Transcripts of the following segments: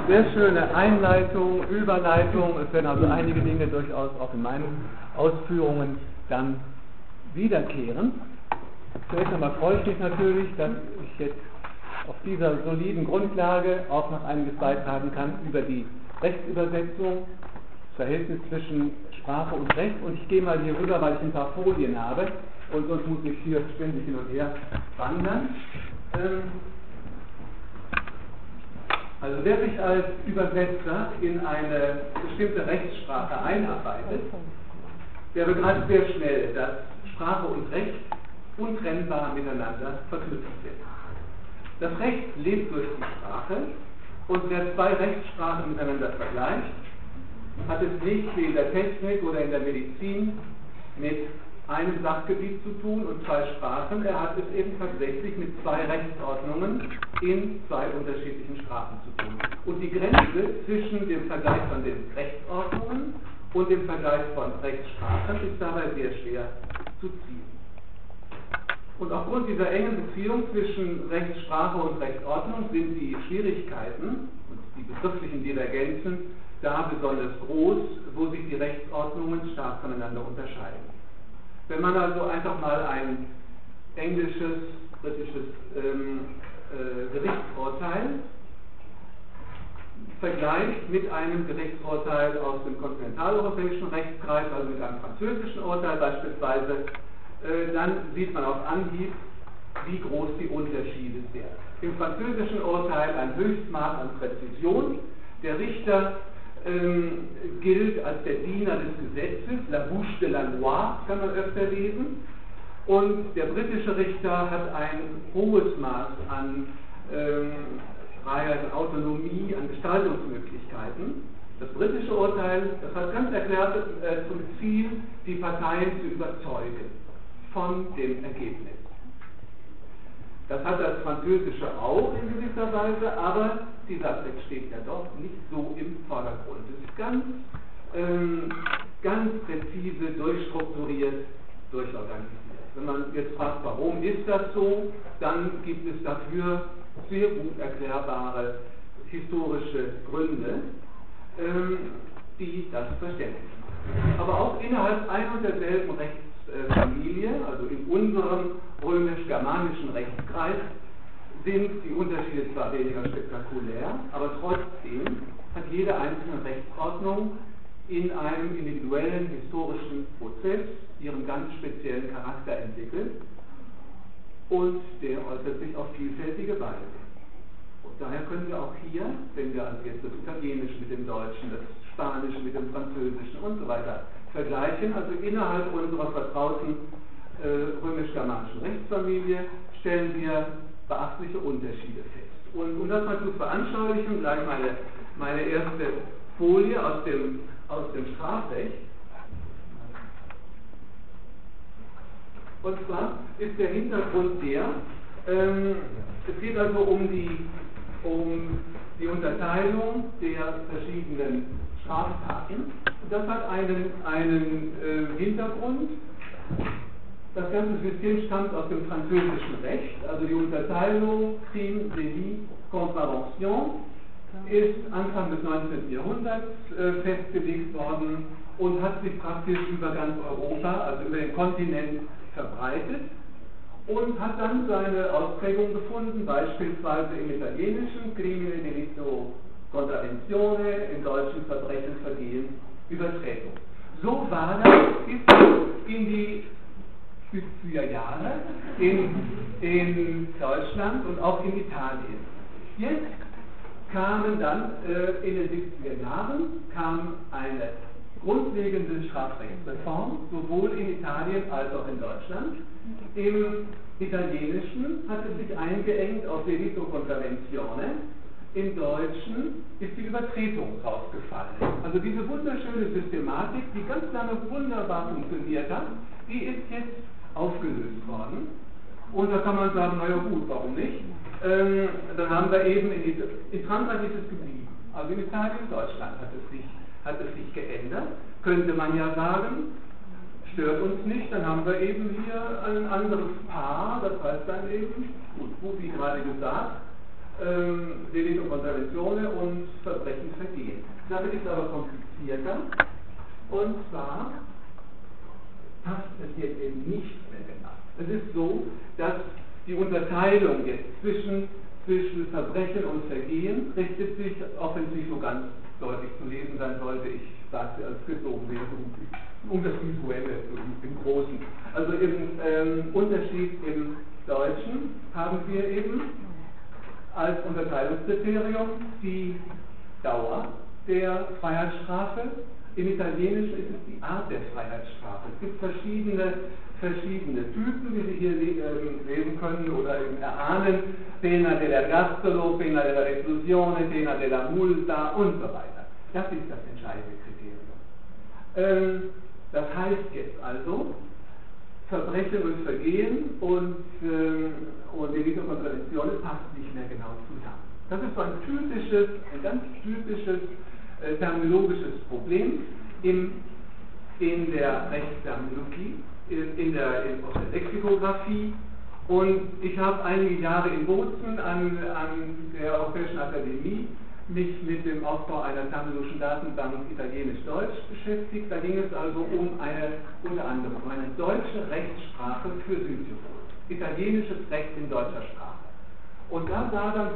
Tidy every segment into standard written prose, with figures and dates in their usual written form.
Sehr schöne Einleitung, Überleitung. Es werden also einige Dinge durchaus auch in meinen Ausführungen dann wiederkehren. Zuerst einmal freue ich mich natürlich, dass ich jetzt auf dieser soliden Grundlage auch noch einiges beitragen kann über die Rechtsübersetzung, das Verhältnis zwischen Sprache und Recht. Und ich gehe mal hier rüber, weil ich ein paar Folien habe und sonst muss ich hier ständig hin und her wandern. Also wer sich als Übersetzer in eine bestimmte Rechtssprache einarbeitet, der begreift sehr schnell, dass Sprache und Recht untrennbar miteinander verknüpft sind. Das Recht lebt durch die Sprache und wer zwei Rechtssprachen miteinander vergleicht, hat es nicht wie in der Technik oder in der Medizin mit einem Sachgebiet zu tun und zwei Sprachen, er hat es eben tatsächlich mit zwei Rechtsordnungen in zwei unterschiedlichen Sprachen zu tun. Und die Grenze zwischen dem Vergleich von den Rechtsordnungen und dem Vergleich von Rechtssprachen ist dabei sehr schwer zu ziehen. Und aufgrund dieser engen Beziehung zwischen Rechtssprache und Rechtsordnung sind die Schwierigkeiten und die begrifflichen Divergenzen da besonders groß, wo sich die Rechtsordnungen stark voneinander unterscheiden. Wenn man also einfach mal ein englisches, britisches Gerichtsurteil vergleicht mit einem Gerichtsurteil aus dem kontinentaleuropäischen Rechtskreis, also mit einem französischen Urteil beispielsweise, dann sieht man auf Anhieb, wie groß die Unterschiede sind. Im französischen Urteil ein Höchstmaß an Präzision. Der Richter gilt als der Diener des Gesetzes, la bouche de la loi, kann man öfter lesen. Und der britische Richter hat ein hohes Maß an Freiheit, an Autonomie, an Gestaltungsmöglichkeiten. Das britische Urteil, das hat ganz erklärt zum Ziel, die Parteien zu überzeugen von dem Ergebnis. Das hat das Französische auch in gewisser Weise, aber dieser Aspekt steht ja doch nicht so im Vordergrund. Es ist ganz präzise, durchstrukturiert, durchorganisiert. Wenn man jetzt fragt, warum ist das so, dann gibt es dafür sehr gut erklärbare historische Gründe, die das verständlichen. Aber auch innerhalb ein und derselben Rechtsfamilie, also in unserem römisch-germanischen Rechtskreis, sind die Unterschiede zwar weniger spektakulär, aber trotzdem hat jede einzelne Rechtsordnung in einem individuellen historischen Prozess ihren ganz speziellen Charakter entwickelt und der äußert sich auf vielfältige Weise. Und daher können wir auch hier, wenn wir also jetzt das Italienische mit dem Deutschen, das Spanische mit dem Französischen und so weiter vergleichen, also innerhalb unserer vertrauten römisch-germanischen Rechtsfamilie, stellen wir beachtliche Unterschiede fest. Und um das mal zu veranschaulichen, gleich meine erste Folie aus dem Strafrecht. Und zwar ist der Hintergrund der, es geht also um die Unterteilung der verschiedenen Straftaten. Das hat einen Hintergrund. Das ganze System stammt aus dem französischen Recht, also die Unterteilung Crime, Délit, Contravention ist Anfang des 19. Jahrhunderts festgelegt worden und hat sich praktisch über ganz Europa, also über den Kontinent verbreitet und hat dann seine Ausprägung gefunden, beispielsweise im Italienischen Crimine, Delitto, Contravenzione, im Deutschen Verbrechen, Vergehen, Übertretung. So war das bis in die 70er Jahre in Deutschland und auch in Italien. Jetzt kamen dann in den 70er Jahren eine grundlegende Strafrechtsreform, sowohl in Italien als auch in Deutschland. Im Italienischen hat es sich eingeengt auf Delitto Contravenzione. Im Deutschen ist die Übertretung rausgefallen. Also diese wunderschöne Systematik, die ganz lange wunderbar funktioniert hat, die ist jetzt aufgelöst worden. Und da kann man sagen, naja gut, warum nicht? Dann haben wir eben in Frankreich ist es geblieben. Also in Italien, Deutschland hat es sich geändert. Könnte man ja sagen, stört uns nicht, dann haben wir eben hier ein anderes Paar, das heißt dann eben, gut, wie gerade gesagt, Delitto Contravenzione und Sache ist aber komplizierter. Und zwar passt es jetzt eben nicht mehr genau. Es ist so, dass die Unterteilung jetzt zwischen Verbrechen und Vergehen richtet sich, auch wenn es nicht so ganz deutlich zu lesen sein sollte, ich sage es als gezogen wäre, um das Visuelle im Großen. Also im Unterschied im Deutschen haben wir eben als Unterteilungskriterium die Dauer der Freiheitsstrafe. Im Italienischen ist es die Art der Freiheitsstrafe. Es gibt verschiedene Typen, wie Sie hier lesen können oder eben erahnen. Pena dell'ergastolo, pena della reclusione, pena della multa und so weiter. Das ist das entscheidende Kriterium. Das heißt jetzt also, Verbrechen und Vergehen und Delito contra lesione passt nicht mehr genau zusammen. Das ist so ein ganz typisches terminologisches Problem in der Rechtsterminologie, aus der Lexikographie. Und ich habe einige Jahre in Bozen an der Europäischen Akademie mich mit dem Aufbau einer terminologischen Datenbank Italienisch-Deutsch beschäftigt. Da ging es also unter anderem um eine deutsche Rechtssprache für Südtirol. Italienisches Recht in deutscher Sprache. Und da war dann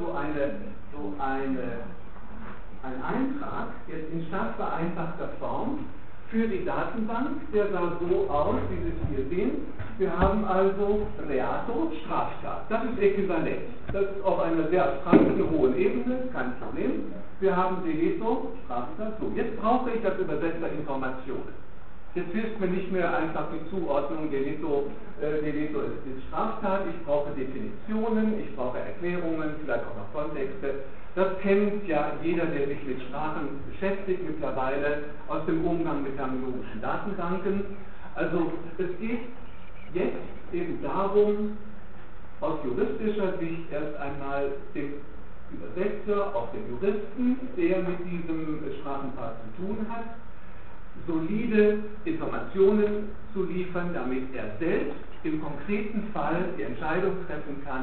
ein Eintrag, jetzt in stark vereinfachter Form, für die Datenbank, der sah so aus, wie Sie es hier sehen. Wir haben also Reato, Straftat. Das ist Äquivalent. Das ist auf einer sehr abstrakten, hohen Ebene, kein Problem. Wir haben Delito, Straftat. So, jetzt brauche ich als Übersetzer Informationen. Jetzt hilft mir nicht mehr einfach die Zuordnung, Delito ist Straftat. Ich brauche Definitionen, ich brauche Erklärungen, vielleicht auch noch Kontexte. Das kennt ja jeder, der sich mit Sprachen beschäftigt, mittlerweile aus dem Umgang mit terminologischen Datenbanken. Also es geht jetzt eben darum, aus juristischer Sicht erst einmal dem Übersetzer, auch dem Juristen, der mit diesem Sprachenpaar zu tun hat, solide Informationen zu liefern, damit er selbst im konkreten Fall die Entscheidung treffen kann,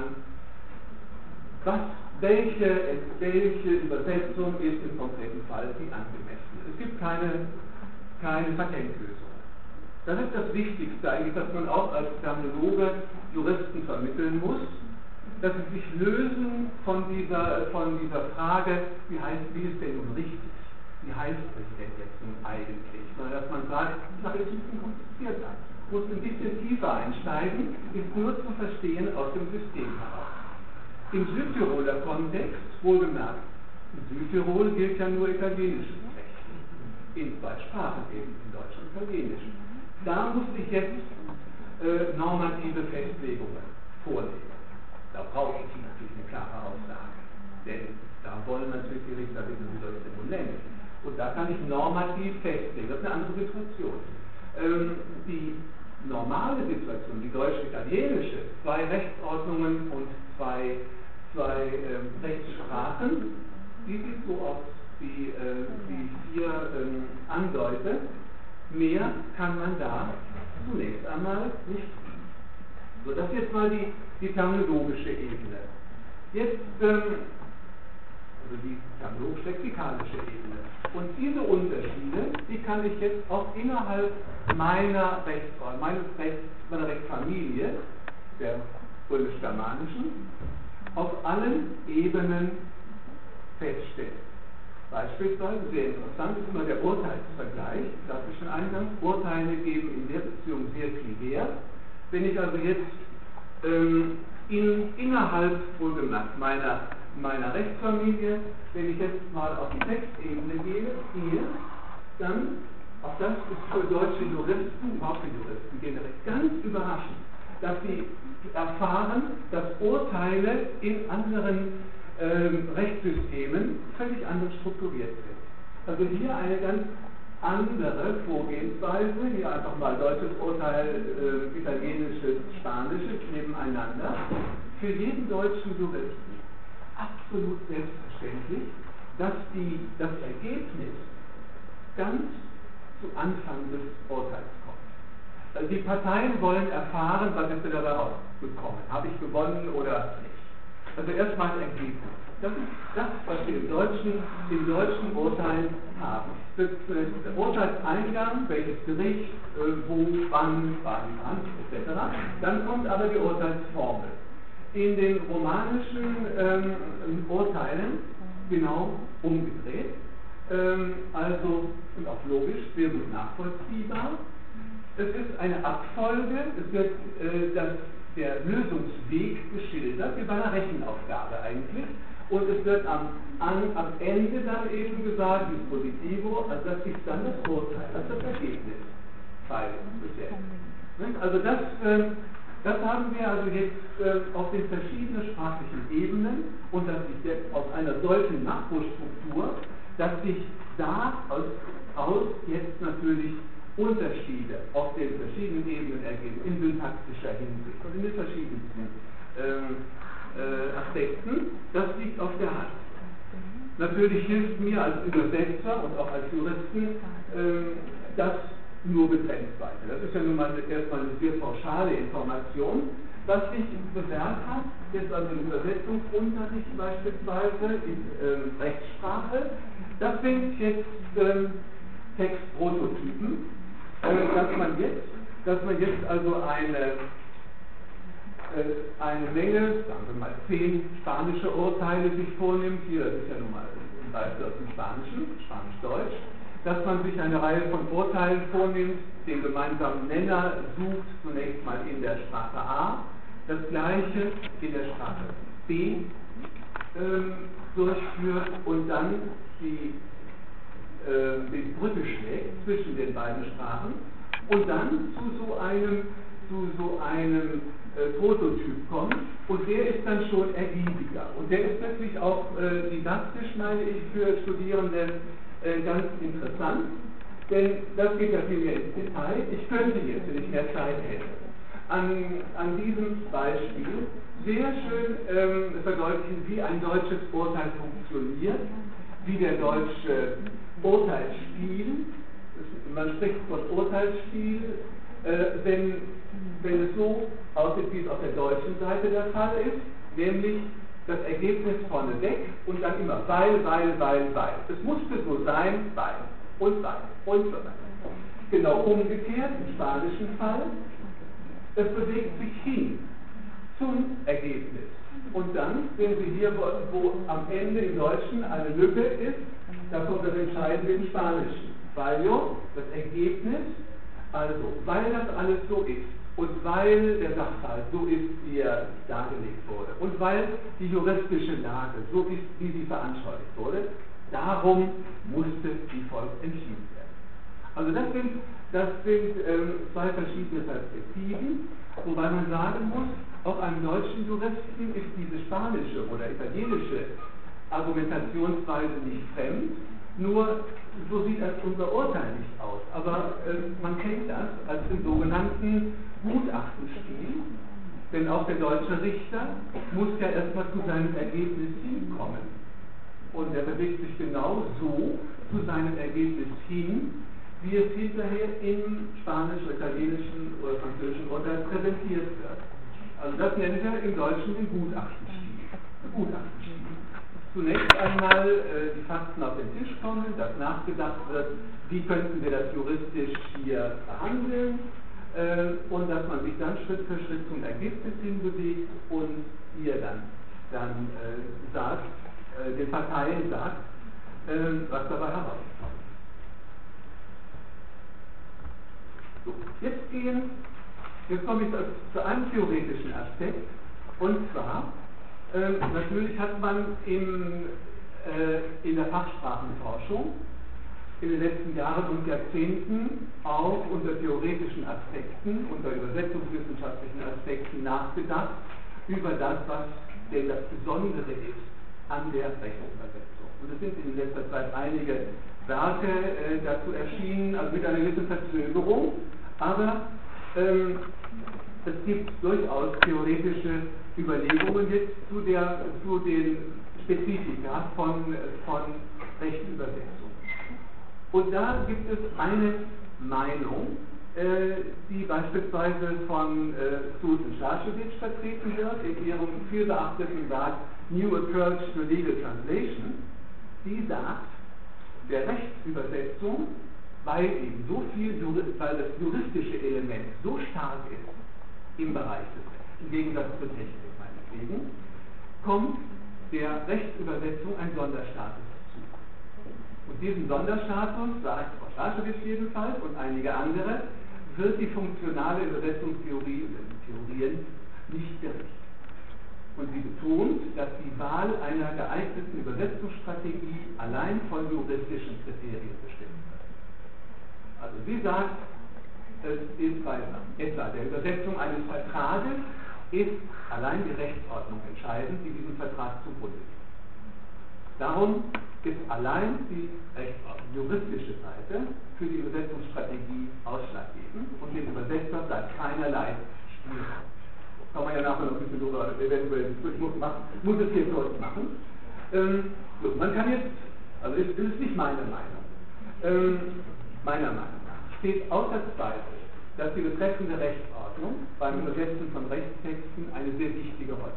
welche Übersetzung ist im konkreten Fall die angemessene. Es gibt keine Patentlösung. Das ist das Wichtigste eigentlich, was man auch als Terminologe Juristen vermitteln muss, dass sie sich lösen von dieser Frage, wie ist denn nun richtig? Wie heißt es denn jetzt nun eigentlich? Sondern dass man sagt, die Sache ist ein bisschen komplizierter, muss ein bisschen tiefer einsteigen, ist nur zu verstehen aus dem System heraus. Im Südtiroler Kontext, wohlgemerkt, in Südtirol gilt ja nur italienisches Recht. In zwei Sprachen eben, in Deutsch und Italienisch. Da musste ich jetzt normative Festlegungen vornehmen. Da brauche ich natürlich eine klare Aussage. Denn da wollen natürlich die Richter wissen, wie soll ich denn nun nennen. Und da kann ich normativ festlegen. Das ist eine andere Situation. Die normale Situation, die deutsch-italienische, zwei Rechtsordnungen und zwei Rechtssprachen, die sieht so aus, wie ich hier andeute. Mehr kann man da zunächst einmal nicht tun. So, das ist jetzt mal die terminologische Ebene. Jetzt also die terminologisch-lexikalische Ebene. Und diese Unterschiede, die kann ich jetzt auch innerhalb meiner Rechtsfamilie, der römisch-germanischen, auf allen Ebenen feststellen. Beispielsweise, sehr interessant ist immer der Urteilsvergleich, das ist schon eingangs. Urteile geben in der Beziehung sehr viel Wert. Wenn ich also jetzt innerhalb, wohlgemerkt, meiner Rechtsfamilie, wenn ich jetzt mal auf die Textebene gehe, dann, auch das ist für deutsche Juristen, überhaupt für Juristen generell, ganz überraschend, dass sie erfahren, dass Urteile in anderen Rechtssystemen völlig anders strukturiert sind. Also hier eine ganz andere Vorgehensweise, hier einfach mal deutsches Urteil, italienisches, spanisches nebeneinander, für jeden deutschen Juristen absolut selbstverständlich, dass das Ergebnis ganz zu Anfang des Urteils kommt. Also die Parteien wollen erfahren, was ist denn dabei rausgekommen. Habe ich gewonnen oder nicht? Also erstmal ein Ergebnis. Das ist das, was wir im deutschen Urteil haben. Das der Urteilseingang, welches Gericht, wo, wann, etc. Dann kommt aber die Urteilsformel. In den romanischen Urteilen genau umgedreht. Also, und auch logisch, sehr gut nachvollziehbar. Es ist eine Abfolge, es wird der Lösungsweg geschildert, wie bei einer Rechenaufgabe eigentlich. Und es wird am Ende dann eben gesagt, Dispositivo, also das ist dann das Urteil, das ist das Ergebnis. Also das haben wir also jetzt auf den verschiedenen sprachlichen Ebenen und dass sich jetzt aus einer solchen Makrostruktur, dass sich daraus jetzt natürlich Unterschiede auf den verschiedenen Ebenen ergeben, in syntaktischer Hinsicht und in den verschiedensten Aspekten, das liegt auf der Hand. Natürlich hilft mir als Übersetzer und auch als Juristen das nur begrenzt weiter. Das ist ja nun mal erstmal eine sehr pauschale Information. Was sich bewährt hat, ist also im Übersetzungsunterricht beispielsweise in Rechtssprache, das sind jetzt Textprototypen, dass man jetzt also eine Menge, sagen wir mal 10 spanische Urteile sich vornimmt, hier, das ist ja nun mal ein Beispiel aus dem Spanischen, Spanisch-Deutsch, dass man sich eine Reihe von Urteilen vornimmt, den gemeinsamen Nenner sucht, zunächst mal in der Sprache A, das gleiche in der Sprache B durchführt und dann die Brücke schlägt zwischen den beiden Sprachen und dann zu so einem Prototyp kommt und der ist dann schon ergiebiger und der ist wirklich auch didaktisch, meine ich, für Studierende ganz interessant, denn das geht ja viel mehr ins Detail. Ich könnte jetzt, wenn ich mehr Zeit hätte, an diesem Beispiel sehr schön verdeutlichen, wie ein deutsches Urteil funktioniert, wie der deutsche Urteilsstil, man spricht von Urteilsstil, wenn es so aussieht, wie es auf der deutschen Seite der Fall ist, nämlich das Ergebnis vorneweg und dann immer weil. Es musste so sein, weil und so weiter. Genau umgekehrt im spanischen Fall, es bewegt sich hin zum Ergebnis. Und dann sehen Sie hier, wo am Ende im Deutschen eine Lücke ist, da kommt das Entscheidende im Spanischen. Valio, das Ergebnis, also, weil das alles so ist und weil der Sachverhalt so ist, wie er dargelegt wurde und weil die juristische Lage so ist, wie sie veranschaulicht wurde, darum musste wie folgt entschieden werden. Also das sind zwei verschiedene Perspektiven, wobei man sagen muss, auch einem deutschen Juristen ist diese spanische oder italienische Argumentationsweise nicht fremd, nur so sieht unser Urteil nicht aus. Aber man kennt das als den sogenannten Gutachtenstil, denn auch der deutsche Richter muss ja erstmal zu seinem Ergebnis hinkommen. Und er bewegt sich genau so zu seinem Ergebnis hin, wie es hinterher im spanischen, italienischen oder französischen Urteil präsentiert wird. Also das nennen wir im Deutschen den Gutachtenstil. Zunächst einmal die Fakten auf den Tisch kommen, dass nachgedacht wird, wie könnten wir das juristisch hier behandeln und dass man sich dann Schritt für Schritt zum Ergebnis hinbewegt und hier dann sagt, den Parteien sagt, was dabei herauskommt. So, jetzt komme ich zu einem theoretischen Aspekt und zwar natürlich hat man in der Fachsprachenforschung in den letzten Jahren und Jahrzehnten auch unter theoretischen Aspekten, unter übersetzungswissenschaftlichen Aspekten nachgedacht über das, was denn das Besondere ist an der Rechtsübersetzung. Und es sind in letzter Zeit einige Werke dazu erschienen, also mit einer gewissen Verzögerung, aber es gibt durchaus theoretische Überlegungen jetzt zu den Spezifika von Rechtsübersetzung. Und da gibt es eine Meinung, die beispielsweise von Susan Šašević vertreten wird, in ihrem vielbeachteten Werk New Approach to Legal Translation, die sagt, der Rechtsübersetzung, weil eben weil das juristische Element so stark ist im Bereich des Rechts, im Gegensatz zur Technik meinetwegen, kommt der Rechtsübersetzung ein Sonderstatus zu. Und diesen Sonderstatus, sagt Frau Starschewitz jedenfalls und einige andere, wird die funktionale Übersetzungstheorie oder die Theorien nicht gerecht. Und sie betont, dass die Wahl einer geeigneten Übersetzungsstrategie allein von juristischen Kriterien bestimmt wird. Also sie sagt, es ist bei etwa der Übersetzung eines Vertrages ist allein die Rechtsordnung entscheidend, die diesem Vertrag zugrunde liegt. Darum ist allein die Rechtsordnung, juristische Seite, für die Übersetzungsstrategie ausschlaggebend und dem Übersetzer bleibt keinerlei Spielraum. Kann man ja nachher noch ein bisschen drüber eventuell diskutieren, muss es hier kurz machen. So, man kann jetzt, also das ist nicht meine Meinung. Meiner Meinung nach steht außer Zweifel, dass die betreffende Rechtsordnung beim Übersetzen von Rechtstexten eine sehr wichtige Rolle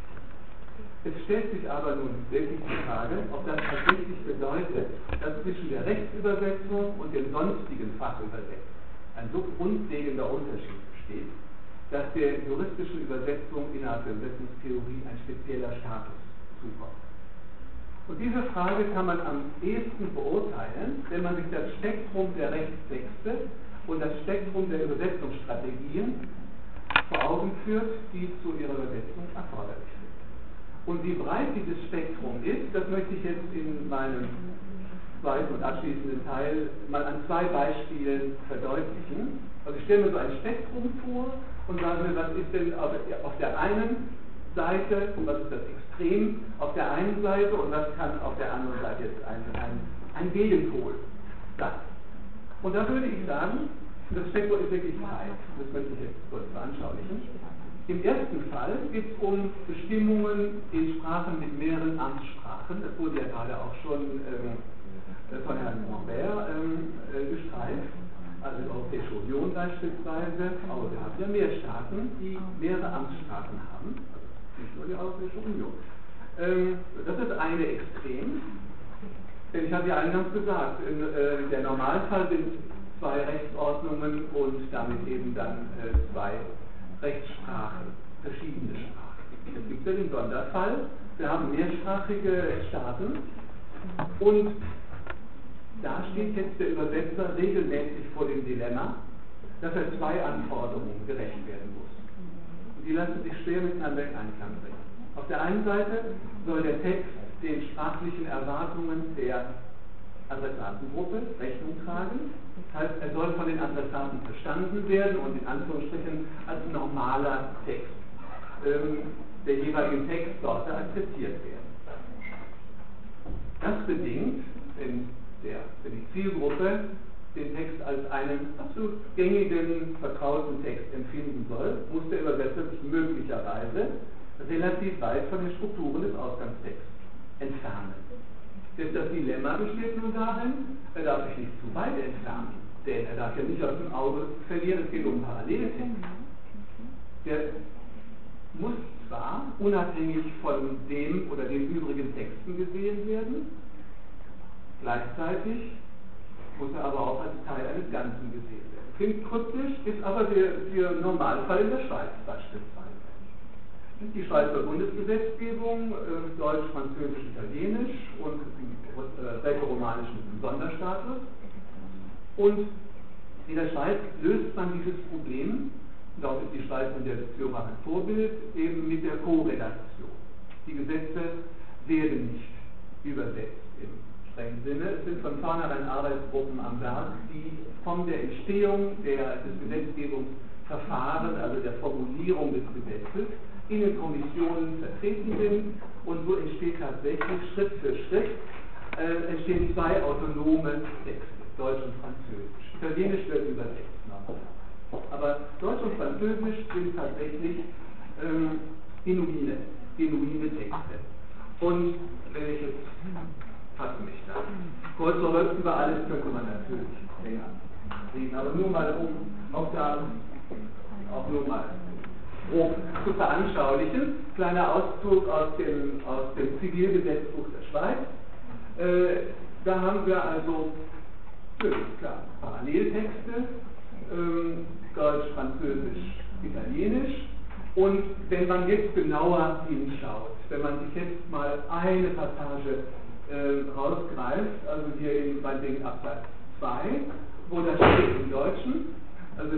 spielt. Es stellt sich aber nun wirklich die Frage, ob das tatsächlich bedeutet, dass zwischen der Rechtsübersetzung und dem sonstigen Fachübersetzen ein so grundlegender Unterschied besteht, dass der juristischen Übersetzung innerhalb der Übersetzungstheorie ein spezieller Status zukommt. Und diese Frage kann man am ehesten beurteilen, wenn man sich das Spektrum der Rechtstexte und das Spektrum der Übersetzungsstrategien vor Augen führt, die zu ihrer Übersetzung erforderlich sind. Und wie breit dieses Spektrum ist, das möchte ich jetzt in meinem zweiten und abschließenden Teil mal an zwei Beispielen verdeutlichen. Also ich stelle mir so ein Spektrum vor und sage mir, was ist denn auf der einen Seite, was ist das Extrem auf der einen Seite und was kann auf der anderen Seite jetzt ein Gegenpol sein. Und da würde ich sagen, das Spektrum ist wirklich breit. Das möchte ich jetzt kurz veranschaulichen. Im ersten Fall geht es um Bestimmungen in Sprachen mit mehreren Amtssprachen. Das wurde ja gerade auch schon von Herrn Norbert gestreift. Also die Europäische Union beispielsweise, aber wir haben ja mehr Staaten, die mehrere Amtssprachen haben, also nicht nur die Europäische Union. Das ist eine Extrem, denn ich habe ja eingangs gesagt, der Normalfall sind zwei Rechtsordnungen und damit eben dann zwei Rechtssprachen, verschiedene Sprachen. Es gibt ja den Sonderfall, wir haben mehrsprachige Staaten und da steht jetzt der Übersetzer regelmäßig vor dem Dilemma, dass er zwei Anforderungen gerecht werden muss. Und die lassen sich schwer miteinander in Einklang bringen. Auf der einen Seite soll der Text den sprachlichen Erwartungen der Adressatengruppe Rechnung tragen. Das heißt, er soll von den Adressaten verstanden werden und in Anführungsstrichen als normaler Text der jeweiligen Textsorte akzeptiert werden. Das bedingt, wenn die Zielgruppe den Text als einen absolut gängigen, vertrauten Text empfinden soll, muss der Übersetzer sich möglicherweise relativ weit von den Strukturen des Ausgangstexts entfernen. Das Dilemma besteht nun darin, er darf sich nicht zu weit entfernen, denn er darf ja nicht aus dem Auge verlieren, es geht um Paralleltext. Der muss zwar unabhängig von dem oder den übrigen Texten gesehen werden, gleichzeitig muss er aber auch als Teil eines Ganzen gesehen werden. Klingt kryptisch, ist aber der Normalfall in der Schweiz beispielsweise. Die Schweizer Bundesgesetzgebung, Deutsch, Französisch, Italienisch und Rätoromanisch mit einem Sonderstatus. Und in der Schweiz löst man dieses Problem, und auch ist die Schweiz in der Beziehung auch ein Vorbild, eben mit der Co-Redaktion. Die Gesetze werden nicht übersetzt im strengen Sinne. Es sind von vornherein Arbeitsgruppen am Werk, die von der Entstehung des Gesetzgebungsverfahrens, also der Formulierung des Gesetzes, in den Kommissionen vertreten sind und so entsteht tatsächlich Schritt für Schritt entstehen zwei autonome Texte, Deutsch und Französisch. Italienisch wird übersetzt nochmal. Aber Deutsch und Französisch sind tatsächlich genuine Texte. Und wenn ich jetzt fasse mich da. Kurz über alles könnte man natürlich länger reden, aber nur mal auch nur mal grob zu veranschaulichen. Kleiner Auszug aus dem Zivilgesetzbuch der Schweiz. Da haben wir also, klar, Paralleltexte, Deutsch, Französisch, Italienisch. Und wenn man jetzt genauer hinschaut, wenn man sich jetzt mal eine Passage rausgreift, also hier in meinetwegen Absatz 2, wo das steht im Deutschen, also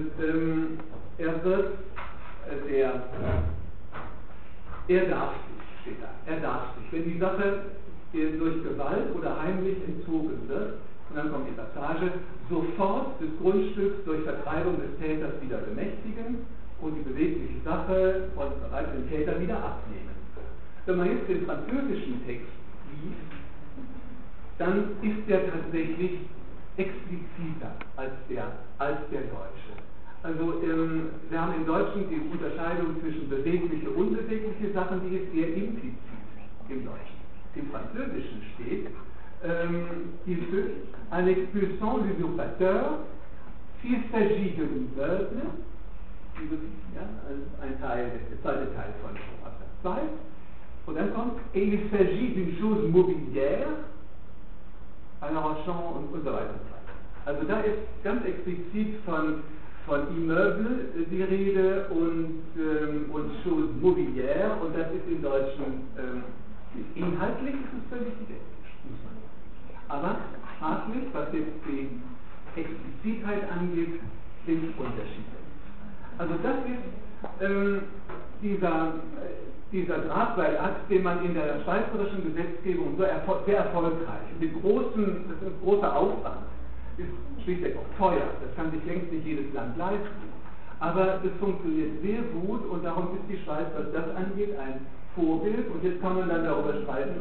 er darf sich, steht da, er darf sich. Wenn die Sache durch Gewalt oder heimlich entzogen wird, und dann kommt die Passage, sofort des Grundstücks durch Vertreibung des Täters wieder bemächtigen und die bewegliche Sache von bereits dem Täter wieder abnehmen. Wenn man jetzt den französischen Text liest, dann ist der tatsächlich expliziter als der deutsche. Also wir haben im Deutschen die Unterscheidung zwischen bewegliche und unbewegliche Sachen, die ist eher implizit im Deutschen. Im Französischen steht, il peut, en expulsant l'usurpateur, s'il s'agit de l'immeuble, ja, ein Teil, der zweite Teil von Absatz 2, und dann kommt, et il s'agit d'une chose mobilière, alors Champ und so weiter. Also da ist ganz explizit von Immeuble die Rede und chose mobilière, und das ist im Deutschen inhaltlich ist es völlig identisch, muss man sagen. Aber sprachlich, was jetzt die Explizitheit angeht, sind Unterschiede. Also das ist dieser Drahtseilakt, den man in der schweizerischen Gesetzgebung sehr erfolgreich, mit großer Aufwand, ist schlichtweg auch teuer, das kann sich längst nicht jedes Land leisten, aber es funktioniert sehr gut und darum ist die Schweiz, was das angeht, ein Vorbild. Und jetzt kann man dann darüber streiten,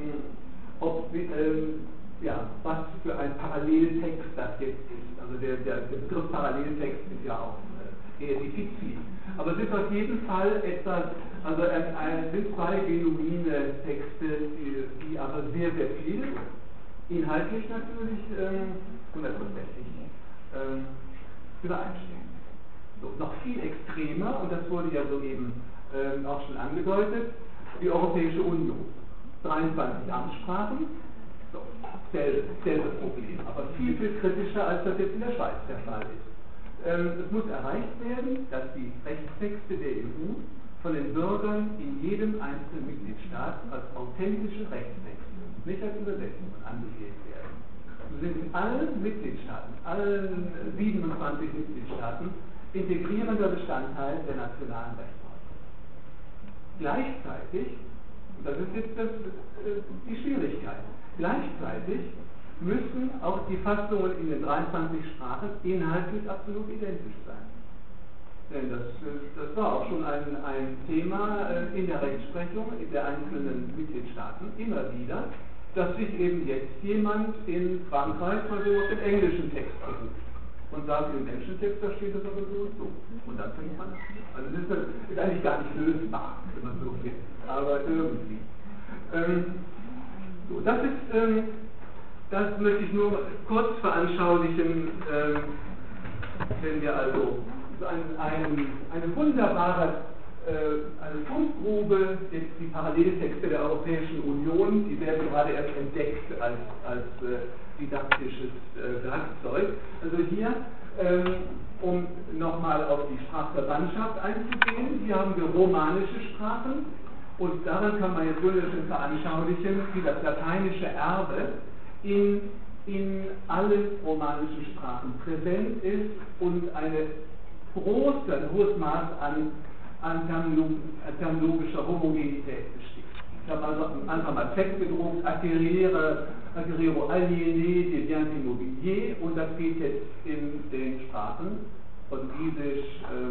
was für ein Paralleltext das jetzt ist. Also der Begriff Paralleltext ist ja auch eher diffizil. Aber es ist auf jeden Fall etwas, also es sind zwei genuine Texte, die aber sehr, sehr viel, inhaltlich natürlich, hundertprozentig übereinstimmen. So, noch viel extremer, und das wurde ja soeben auch schon angedeutet, die Europäische Union. 23 Amtssprachen, so, selbe Problem, aber viel, viel kritischer, als das jetzt in der Schweiz der Fall ist. Es muss erreicht werden, dass die Rechtstexte der EU von den Bürgern in jedem einzelnen Mitgliedstaat als authentische Rechtstexte, nicht als Übersetzungen, angesehen werden. Sie sind in allen Mitgliedstaaten, allen 27 Mitgliedstaaten, integrierender Bestandteil der nationalen Rechtsordnung. Gleichzeitig, und das ist jetzt die Schwierigkeit, gleichzeitig müssen auch die Fassungen in den 23 Sprachen inhaltlich absolut identisch sein. Denn das war auch schon ein Thema in der Rechtsprechung in der einzelnen Mitgliedstaaten immer wieder, dass sich eben jetzt jemand in Frankreich mal so auf den englischen Text beruft und sagt, im englischen Text, da steht das aber so und so. Und dann fängt man an. Also das ist eigentlich gar nicht lösbar, wenn man so will, aber irgendwie. So, das möchte ich nur kurz veranschaulichen, wenn wir also so eine wunderbare eine Fundgrube, jetzt die Paralleltexte der Europäischen Union, die werden gerade erst entdeckt als didaktisches Werkzeug. Also hier, um nochmal auf die Sprachverwandtschaft einzugehen, hier haben wir romanische Sprachen und daran kann man jetzt wunderschön veranschaulichen, wie das lateinische Erbe in allen romanischen Sprachen präsent ist und ein hohes Maß an terminologischer Homogenität besteht. Ich habe also einfach mal festgedruckt, acquérero aliéné des biens immobiliers, und das geht jetzt in den Sprachen Portugiesisch,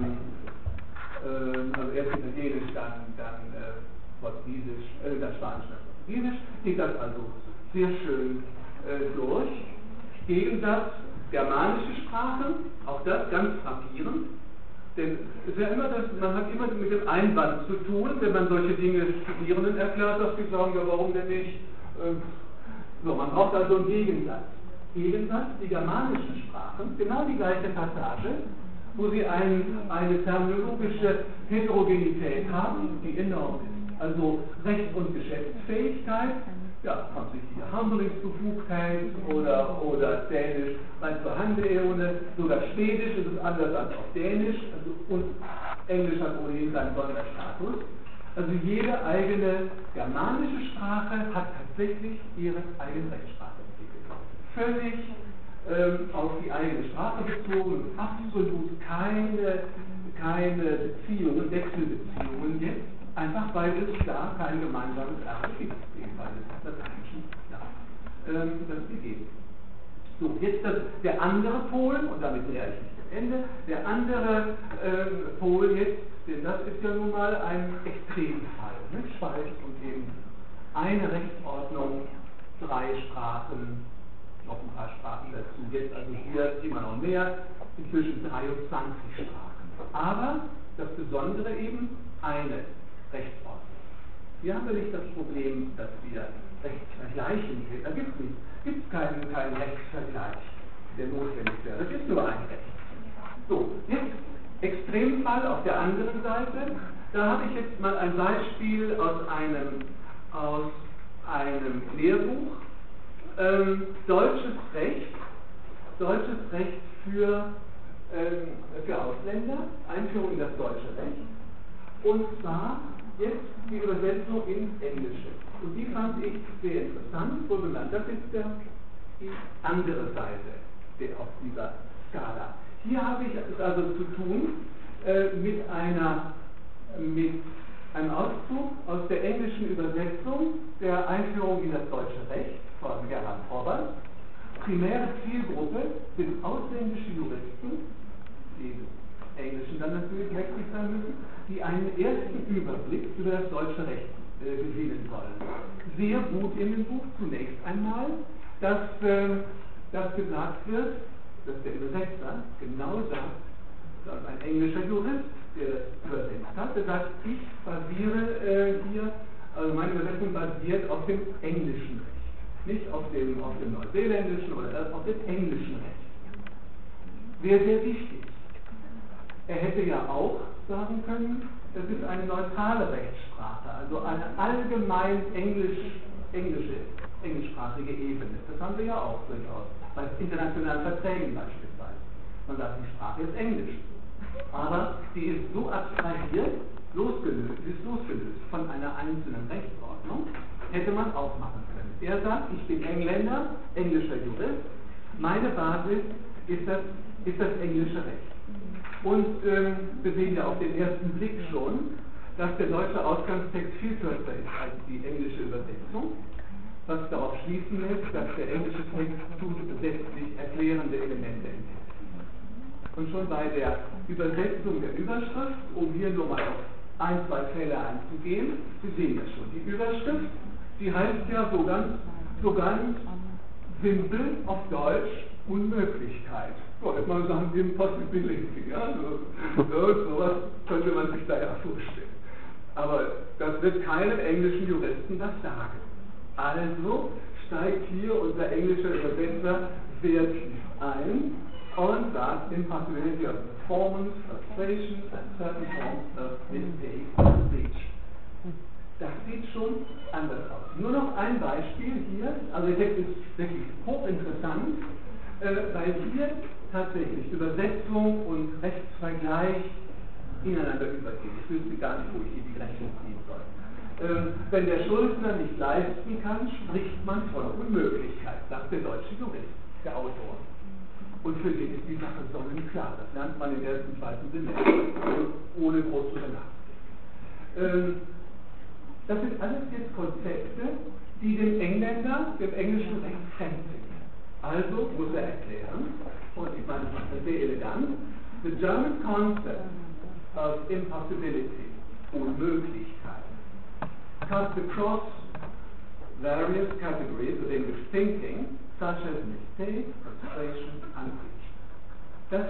also erst Italienisch, dann Portugiesisch, dann Spanisch, dann Portugiesisch, geht das also sehr schön durch. Gegensatz germanische Sprachen, auch das ganz frappierend. Denn es ist ja immer man hat immer mit dem Einwand zu tun, wenn man solche Dinge Studierenden erklärt, dass die sagen, ja warum denn nicht? So, man braucht also einen Gegensatz. Die germanischen Sprachen, genau die gleiche Passage, wo Sie eine terminologische Heterogenität haben, die enorm ist. Also Recht und Geschäftsfähigkeit, ja, haben Sie hier Handlungsbefugnheit oder Dänisch rein zur Handelebene, sogar Schwedisch ist es anders als auf Dänisch, also, und Englisch hat ohnehin seinen Sonderstatus. Also jede eigene germanische Sprache hat tatsächlich ihre eigene Rechtssprache entwickelt. Völlig auf die eigene Sprache bezogen, absolut keine Beziehungen, Wechselbeziehungen jetzt, einfach weil es da kein gemeinsames Erbe gibt, weil es Lateinischen das gegeben. So, jetzt der andere Pol, und damit näher ich mich dem Ende, der andere Pol jetzt, denn das ist ja nun mal ein Extremfall, ne? Schweiz und eben eine Rechtsordnung, 3 Sprachen, noch ein paar Sprachen dazu, jetzt also hier immer noch mehr, inzwischen 23 Sprachen. Aber das Besondere eben, eine Rechtsordnung. Hier haben wir nicht das Problem, dass wir Rechtsvergleichen, da gibt es keinen Rechtsvergleich, der notwendig wäre. Das ist nur ein Recht. So, jetzt Extremfall auf der anderen Seite. Da habe ich jetzt mal ein Beispiel aus einem Lehrbuch. Deutsches Recht für Ausländer, Einführung in das deutsche Recht. Und zwar jetzt die Übersetzung ins Englische. Und die fand ich sehr interessant, wohlgenannt. Das ist die andere Seite auf dieser Skala. Hier habe ich es also zu tun mit einem Auszug aus der englischen Übersetzung der Einführung in das deutsche Recht von Gerhard Horvath. Primäre Zielgruppe sind ausländische Juristen, die im Englischen dann natürlich mächtig sein müssen, die einen ersten Überblick über das deutsche Recht gewinnen wollen. Sehr gut in dem Buch zunächst einmal, dass gesagt wird, dass der Übersetzer genau sagt, dass ein englischer Jurist, der das übersetzt hat, der sagt, ich basiere also meine Übersetzung basiert auf dem englischen Recht, nicht auf dem neuseeländischen oder auf dem englischen Recht. Wäre sehr wichtig. Er hätte ja auch sagen können, das ist eine neutrale Rechtssprache, also eine allgemein englischsprachige Ebene. Das haben wir ja auch durchaus, bei internationalen Verträgen beispielsweise. Man sagt, die Sprache ist Englisch. Aber die ist so abstrahiert, losgelöst von einer einzelnen Rechtsordnung, hätte man auch machen können. Er sagt, ich bin Engländer, englischer Jurist, meine Basis ist das englische Recht. Und wir sehen ja auf den ersten Blick schon, dass der deutsche Ausgangstext viel kürzer ist als die englische Übersetzung, was darauf schließen lässt, dass der englische Text zusätzlich erklärende Elemente enthält. Und schon bei der Übersetzung der Überschrift, um hier nur mal auf 1, 2 Fälle einzugehen, Sie sehen das schon, die Überschrift, die heißt ja so ganz simpel auf Deutsch Unmöglichkeit. So, jetzt mal sagen, Impossibility, ja, sowas könnte man sich da ja vorstellen. Aber das wird keinem englischen Juristen das sagen. Also steigt hier unser englischer Übersetzer sehr tief ein und sagt Impossibility of performance, frustration and certain forms of mistake of speech. Das sieht schon anders aus. Nur noch ein Beispiel hier, also der Text ist wirklich hochinteressant, weil hier tatsächlich Übersetzung und Rechtsvergleich ineinander übergehen. Ich wüsste gar nicht, wo ich hier die Grenze ziehen soll. Wenn der Schuldner nicht leisten kann, spricht man von Unmöglichkeit, sagt der deutsche Jurist, der Autor. Und für den ist die Sache sonnenklar. Das lernt man im ersten, zweiten Semester, ohne groß drüber nachzudenken. Das sind alles jetzt Konzepte, die dem Engländer, dem englischen Recht fremd sind. Also muss er erklären, und ich meine, das ist sehr elegant, the German concept of impossibility, Unmöglichkeit, cuts across various categories of English thinking, such as mistake, frustration, and breach. Das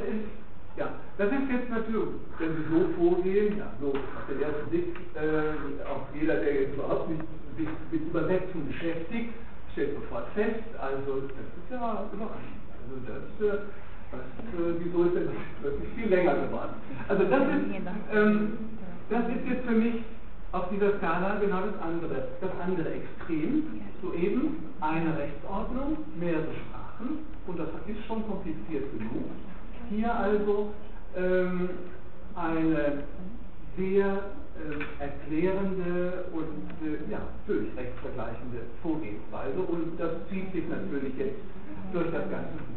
ist jetzt natürlich, wenn Sie so vorgehen, ja, so auf den ersten Blick, auch jeder, der jetzt überhaupt nicht sich mit Übersetzung beschäftigt, stellt sofort fest, also das ist ja überraschend. Also Wieso ist denn das wirklich viel länger geworden? Also das ist jetzt für mich auf dieser Skala genau das andere Extrem. Soeben eine Rechtsordnung, mehrere Sprachen, und das ist schon kompliziert genug. Hier also eine sehr erklärende und natürlich rechtsvergleichende Vorgehensweise, und das zieht sich natürlich jetzt durch das ganze Buch.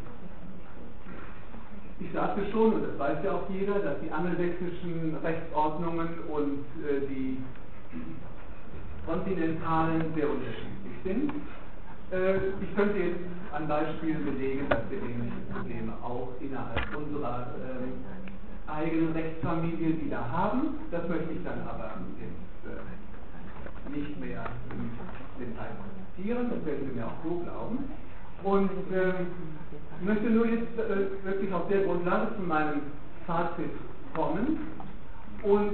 Ich sagte schon, und das weiß ja auch jeder, dass die angelsächsischen Rechtsordnungen und die kontinentalen sehr unterschiedlich sind. Ich könnte jetzt an Beispielen belegen, dass wir ähnliche Probleme auch innerhalb unserer eigenen Rechtsfamilie wieder haben. Das möchte ich dann aber jetzt nicht mehr im Detail kommentieren, das werden Sie mir auch so glauben. Und ich möchte nur jetzt wirklich auf der Grundlage zu meinem Fazit kommen, und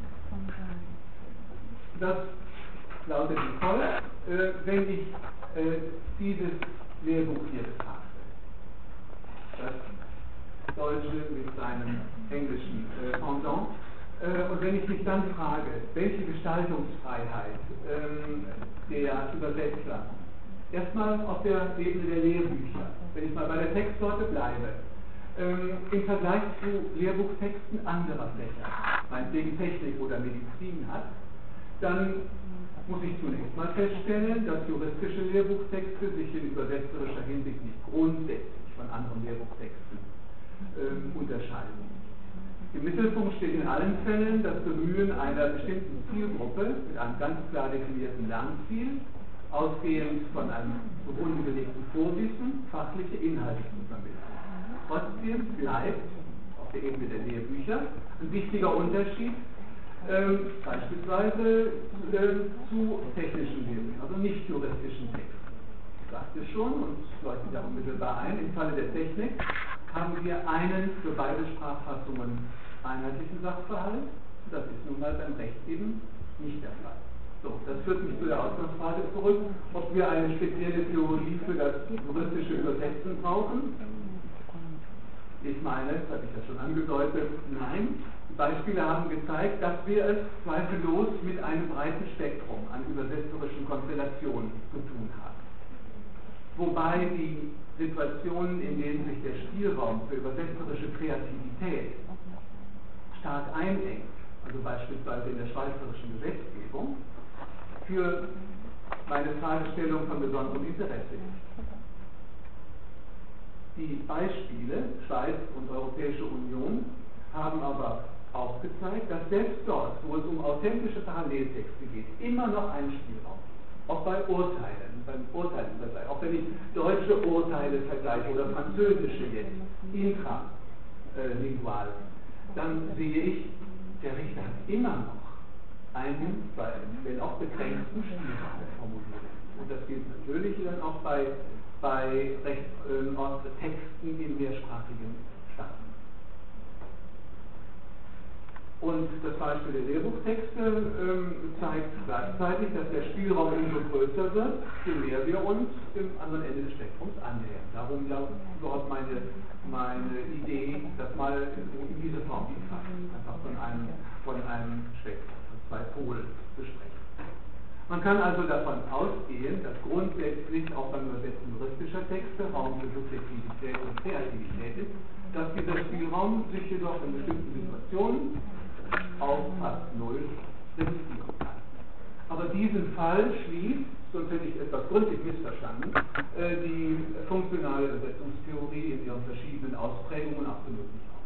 das lautet wie folgt, wenn ich dieses Lehrbuch hier betrachte, das Deutsche mit seinem englischen Pendant, und wenn ich mich dann frage, welche Gestaltungsfreiheit der Übersetzer erstmal auf der Ebene der Lehrbücher, wenn ich mal bei der Textsorte bleibe, im Vergleich zu Lehrbuchtexten anderer Fächer, meinetwegen Technik oder Medizin hat, dann muss ich zunächst mal feststellen, dass juristische Lehrbuchtexte sich in übersetzerischer Hinsicht nicht grundsätzlich von anderen Lehrbuchtexten unterscheiden. Im Mittelpunkt steht in allen Fällen das Bemühen einer bestimmten Zielgruppe mit einem ganz klar definierten Lernziel, ausgehend von einem zugrunde gelegten Vorwissen, fachliche Inhalte zu vermitteln. Trotzdem bleibt auf der Ebene der Lehrbücher ein wichtiger Unterschied, beispielsweise zu technischen Lehrbüchern, also nicht juristischen Texten. Ich sagte schon, und es leuchtet ja unmittelbar ein, im Falle der Technik haben wir einen für beide Sprachfassungen einheitlichen Sachverhalt. Das ist nun mal beim Recht eben nicht der Fall. So, das führt mich zu der Ausgangsfrage zurück, ob wir eine spezielle Theorie für das juristische Übersetzen brauchen. Ich meine, das hatte ich ja schon angedeutet, nein. Die Beispiele haben gezeigt, dass wir es zweifellos mit einem breiten Spektrum an übersetzerischen Konstellationen zu tun haben. Wobei die Situationen, in denen sich der Spielraum für übersetzerische Kreativität stark einengt, also beispielsweise in der schweizerischen Gesetzgebung, für meine Fragestellung von besonderem Interesse ist. Die Beispiele Schweiz und Europäische Union haben aber auch gezeigt, dass selbst dort, wo es um authentische Paralleltexte geht, immer noch ein Spielraum gibt. Auch bei Urteilen, beim Urteilsvergleich, auch wenn ich deutsche Urteile vergleiche oder französische jetzt, intralingual, dann sehe ich, der Richter hat immer noch einen, wenn auch begrenzten Spielraum der Formulierung. Und das gilt natürlich dann auch bei Texten in mehrsprachigen Staaten. Und das Beispiel der Lehrbuchtexte zeigt gleichzeitig, dass der Spielraum umso größer wird, je mehr wir uns im anderen Ende des Spektrums annähern. Darum ja überhaupt meine Idee, das mal in diese Form zu fassen, einfach von einem Spektrum, von zwei Polen zu sprechen. Man kann also davon ausgehen, dass grundsätzlich auch beim Übersetzen juristischer Texte Raum für Subjektivität und Kreativität ist, dass dieser Spielraum sich jedoch in bestimmten Situationen auf fast null reduzieren kann. Aber diesen Fall schließt, sonst hätte ich etwas gründlich missverstanden, die funktionale Übersetzungstheorie in ihren verschiedenen Ausprägungen absolut nicht aus.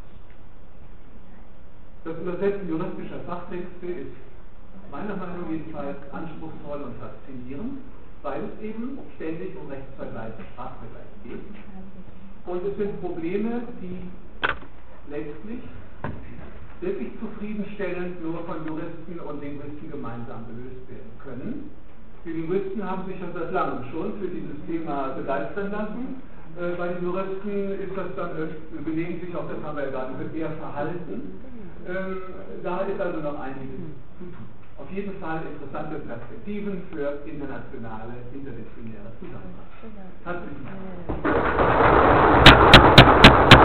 Das Übersetzen juristischer Fachtexte ist meiner Meinung nach jedenfalls anspruchsvoll und faszinierend, weil es eben ständig um Rechtsvergleich und Sprachvergleich geht. Und es sind Probleme, die letztlich wirklich zufriedenstellend nur von Juristen und Linguisten gemeinsam gelöst werden können. Die Linguisten haben sich ja seit langem schon für dieses Thema begeistern lassen. Bei den Juristen ist das dann gelegentlich, auch das haben wir ja gerade gehört, eher verhalten. Da ist also noch einiges zu tun. Auf jeden Fall interessante Perspektiven für internationale, interdisziplinäre Zusammenarbeit. Herzlichen Dank.